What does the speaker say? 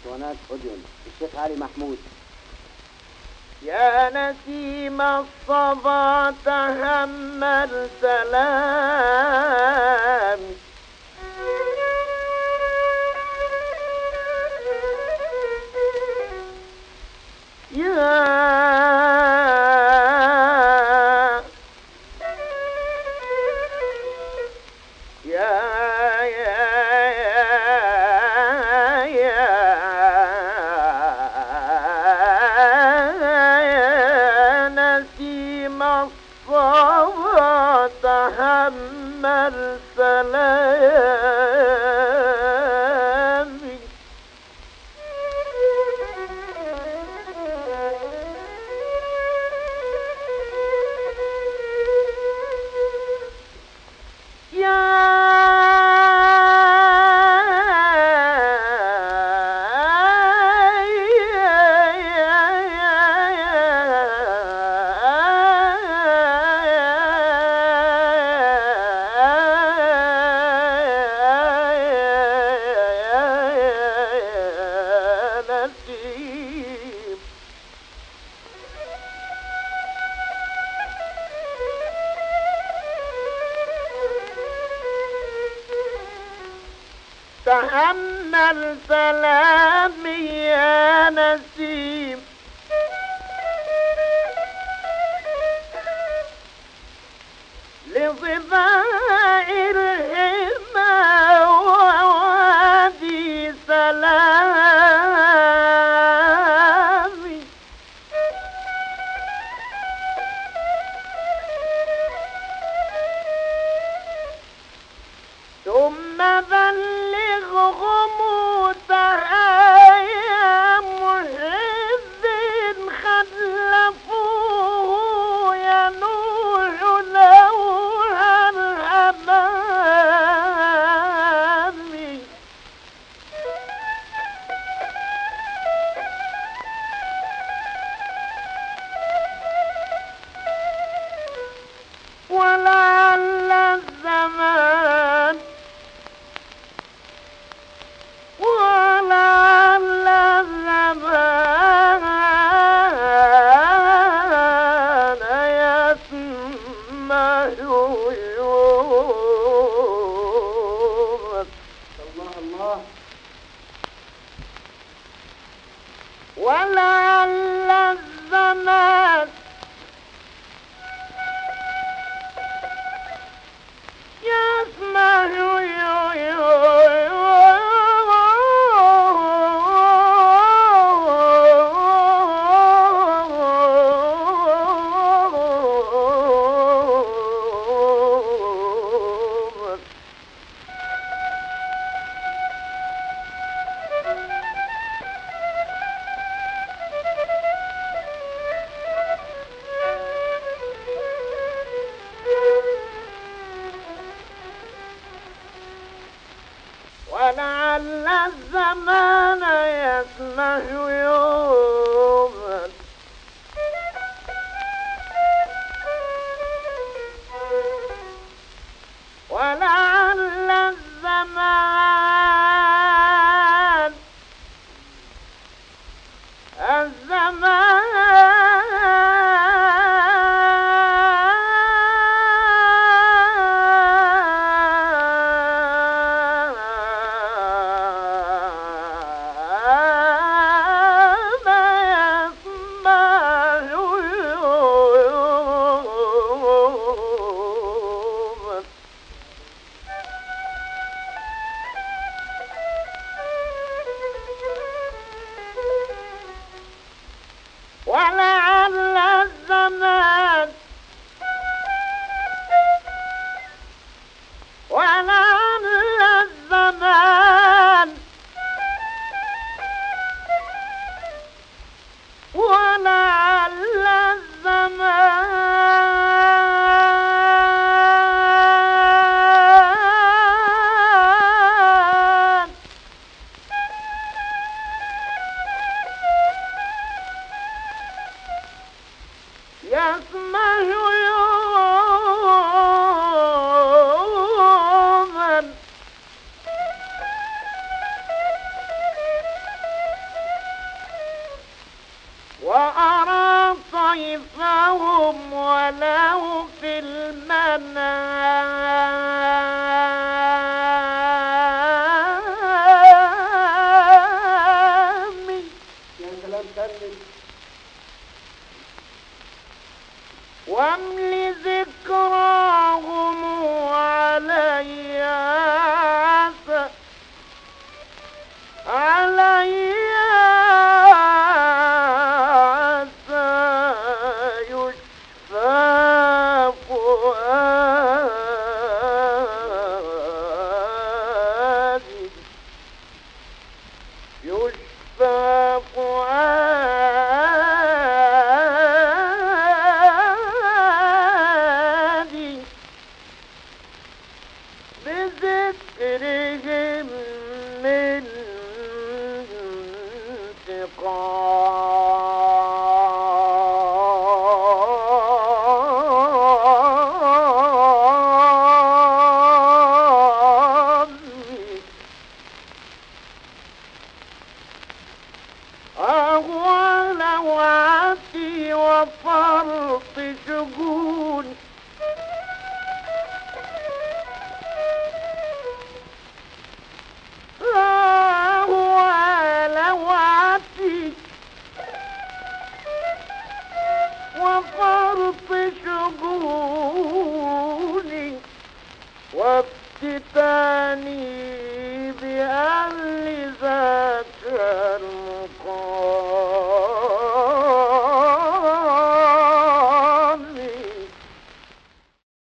اسطوانات أوديون الشيخ علي محمود. يا نسيم الصبا تحمل سلامي، تحمل سلامي. تحمل سلامي يا نسيم، لضباع الهمة ووادي سلامي. ثم بلغهم تحايا محب خلفوه ينوح لوها الأمام. ولعل الزمان ولعل الزمان يسمع يوما. الله الله. ولعل الزمان يسمع ولعل الزمان يسمح يوما. ولعل الزمان وأرى طيفهم ولو في المنام. يا سلام كمل. وامل ذكراهم علي عسى يشفى فؤادي يشفى فؤادي بذكرهم من انتقامي. أهوى لوعتي وفرط شجون وفرط شجوني وافتتاني بأهل ذاك المقام.